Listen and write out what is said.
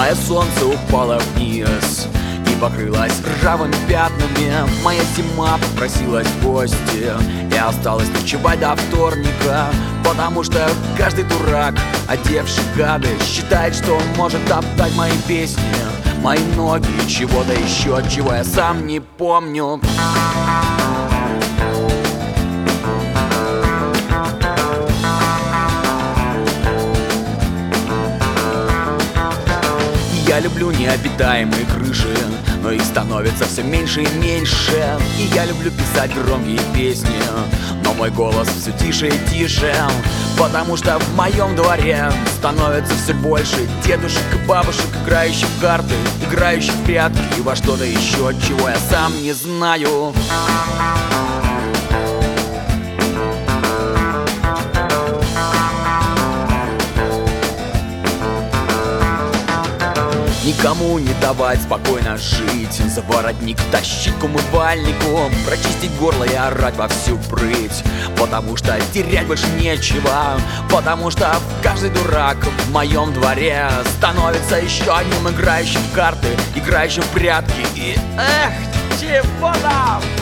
Злое солнце упало вниз и покрылась ржавыми пятнами. Моя зима попросилась в гости и осталась ночевать до вторника. Потому что каждый дурак, одевший гады, считает, что он может топтать мои песни, мои ноги, чего-то еще, чего я сам не помню. Я люблю необитаемые крыши, но их становится все меньше и меньше. И я люблю писать громкие песни, но мой голос все тише и тише. Потому что в моем дворе становится все больше дедушек и бабушек, играющих в карты, играющих в прятки и во что-то еще, чего я сам не знаю. Никому не давать спокойно жить, за воротник тащить к умывальнику, прочистить горло и орать во всю прыть. Потому что терять больше нечего, потому что каждый дурак в моем дворе становится еще одним играющим в карты, играющим в прятки. И эх, чего там?